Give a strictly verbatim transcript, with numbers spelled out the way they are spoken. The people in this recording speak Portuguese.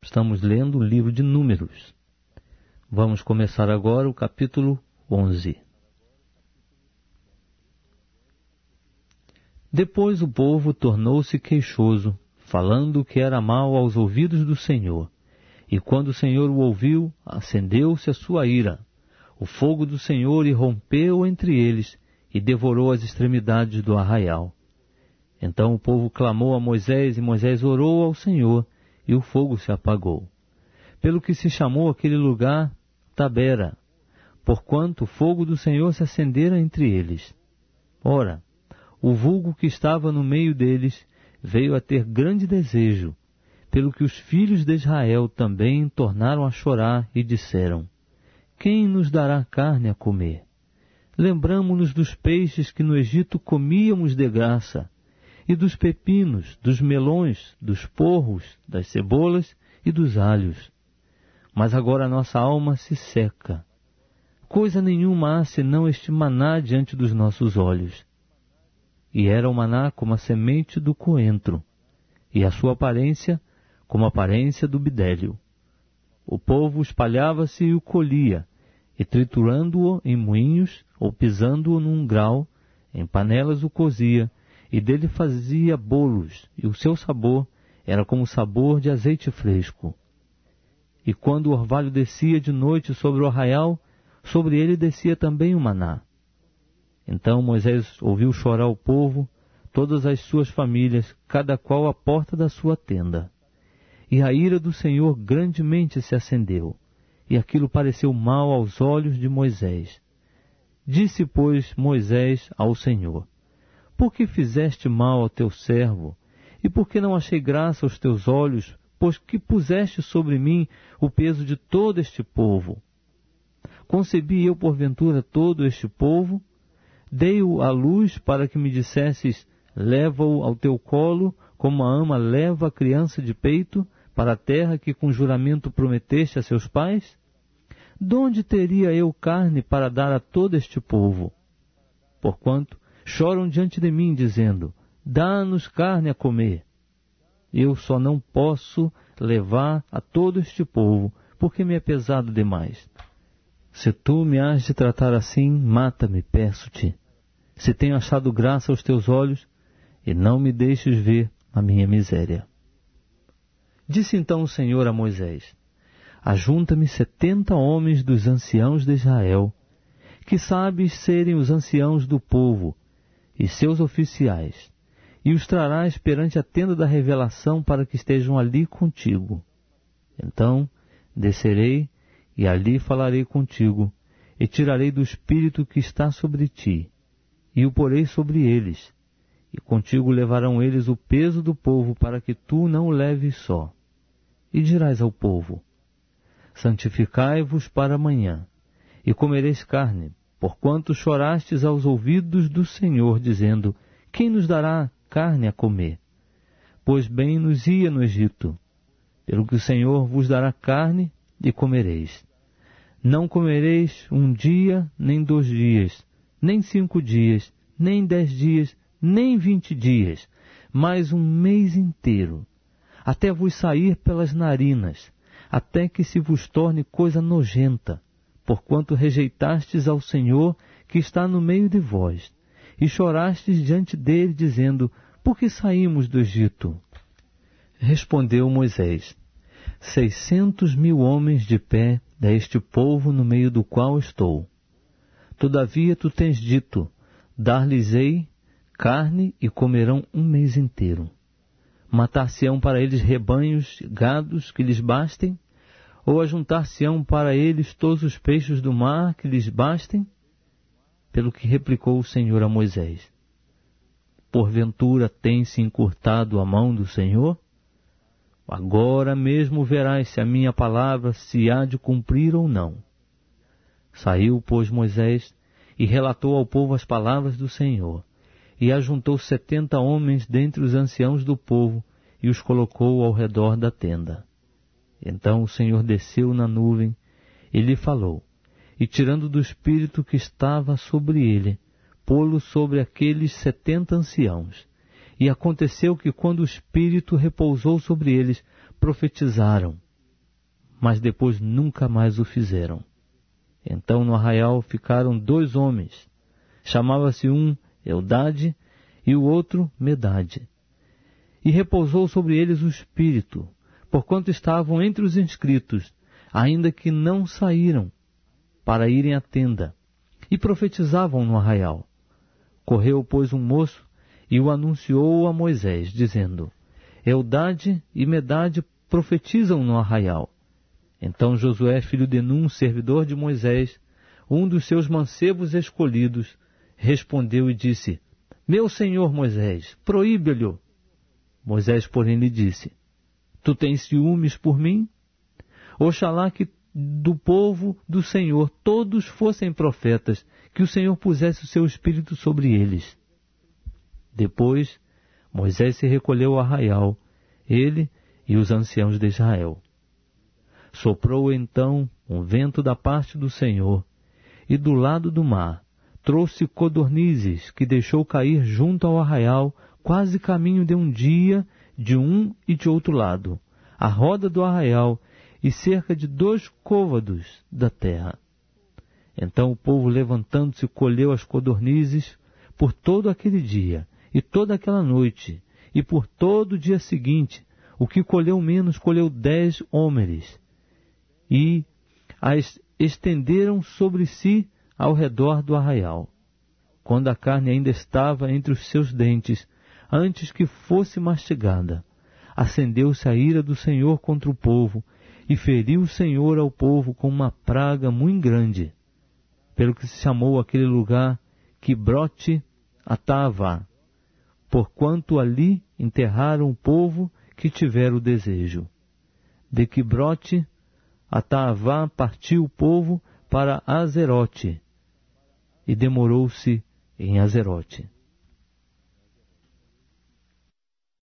Estamos lendo o livro de Números. Vamos começar agora o capítulo onze. Depois o povo tornou-se queixoso, falando que era mal aos ouvidos do Senhor. E quando o Senhor o ouviu, acendeu-se a sua ira. O fogo do Senhor irrompeu entre eles e devorou as extremidades do arraial. Então o povo clamou a Moisés, e Moisés orou ao Senhor, e o fogo se apagou. Pelo que se chamou aquele lugar Tabera, porquanto o fogo do Senhor se acendera entre eles. Ora, o vulgo que estava no meio deles veio a ter grande desejo, pelo que os filhos de Israel também tornaram a chorar e disseram: quem nos dará carne a comer? Lembramo-nos dos peixes que no Egito comíamos de graça, e dos pepinos, dos melões, dos porros, das cebolas e dos alhos. Mas agora a nossa alma se seca. Coisa nenhuma há senão este maná diante dos nossos olhos. E era o maná como a semente do coentro, e a sua aparência como a aparência do bidélio. O povo espalhava-se e o colhia, e triturando-o em moinhos, ou pisando-o num grau, em panelas o cozia, e dele fazia bolos, e o seu sabor era como o sabor de azeite fresco. E quando o orvalho descia de noite sobre o arraial, sobre ele descia também o maná. Então Moisés ouviu chorar o povo, todas as suas famílias, cada qual à porta da sua tenda. E a ira do Senhor grandemente se acendeu, e aquilo pareceu mal aos olhos de Moisés. Disse, pois, Moisés ao Senhor: por que fizeste mal ao teu servo? E por que não achei graça aos teus olhos, pois que puseste sobre mim o peso de todo este povo? Concebi eu porventura todo este povo? Dei-o à luz para que me dissesses: leva-o ao teu colo, como a ama leva a criança de peito, para a terra que com juramento prometeste a seus pais? Donde teria eu carne para dar a todo este povo? Porquanto choram diante de mim, dizendo: dá-nos carne a comer. Eu só não posso levar a todo este povo, porque me é pesado demais. Se tu me has de tratar assim, mata-me, peço-te. Se tenho achado graça aos teus olhos, e não me deixes ver a minha miséria. Disse então o Senhor a Moisés: ajunta-me setenta homens dos anciãos de Israel, que sabes serem os anciãos do povo, e seus oficiais, e os trarás perante a tenda da revelação para que estejam ali contigo. Então descerei e ali falarei contigo, e tirarei do espírito que está sobre ti, e o porei sobre eles, e contigo levarão eles o peso do povo, para que tu não o leves só. E dirás ao povo: santificai-vos para amanhã, e comereis carne, porquanto chorastes aos ouvidos do Senhor, dizendo: quem nos dará carne a comer? Pois bem nos ia no Egito, pelo que o Senhor vos dará carne e comereis. Não comereis um dia, nem dois dias, nem cinco dias, nem dez dias, nem vinte dias, mas um mês inteiro, até vos sair pelas narinas, até que se vos torne coisa nojenta, porquanto rejeitastes ao Senhor que está no meio de vós, e chorastes diante dele, dizendo: por que saímos do Egito? Respondeu Moisés: seiscentos mil homens de pé é este povo no meio do qual estou. Todavia tu tens dito: dar-lhes-ei carne e comerão um mês inteiro. Matar-se-ão para eles rebanhos, gados que lhes bastem? Ou ajuntar-se-ão para eles todos os peixes do mar que lhes bastem? Pelo que replicou o Senhor a Moisés: porventura tem-se encurtado a mão do Senhor? Agora mesmo verás se a minha palavra se há de cumprir ou não. Saiu, pois, Moisés e relatou ao povo as palavras do Senhor, e ajuntou setenta homens dentre os anciãos do povo, e os colocou ao redor da tenda. Então o Senhor desceu na nuvem, e lhe falou, e tirando do espírito que estava sobre ele, pô-lo sobre aqueles setenta anciãos. E aconteceu que, quando o Espírito repousou sobre eles, profetizaram, mas depois nunca mais o fizeram. Então no arraial ficaram dois homens. Chamava-se um Eldade e o outro Medade. E repousou sobre eles o Espírito, porquanto estavam entre os inscritos, ainda que não saíram para irem à tenda, e profetizavam no arraial. Correu, pois, um moço e o anunciou a Moisés, dizendo: Eldade e Medade profetizam no arraial. Então Josué, filho de Num, servidor de Moisés, um dos seus mancebos escolhidos, respondeu e disse: Meu senhor Moisés, proíbe-lhe. Moisés, porém, lhe disse: Tu tens ciúmes por mim? Oxalá que do povo do Senhor todos fossem profetas, que o Senhor pusesse o seu espírito sobre eles. Depois, Moisés se recolheu ao arraial, ele e os anciãos de Israel. Soprou então um vento da parte do Senhor, e do lado do mar trouxe codornizes, que deixou cair junto ao arraial, quase caminho de um dia, de um e de outro lado, à roda do arraial, e cerca de dois côvados da terra. Então o povo, levantando-se, colheu as codornizes por todo aquele dia, e toda aquela noite, e por todo o dia seguinte. O que colheu menos, colheu dez hómeres, e as estenderam sobre si ao redor do arraial. Quando a carne ainda estava entre os seus dentes, antes que fosse mastigada, acendeu-se a ira do Senhor contra o povo, e feriu o Senhor ao povo com uma praga muito grande, pelo que se chamou aquele lugar Quibrote Atavá, porquanto ali enterraram o povo que tivera o desejo. De Quibrote Atavá partiu o povo para Azerote, e demorou-se em Azerote.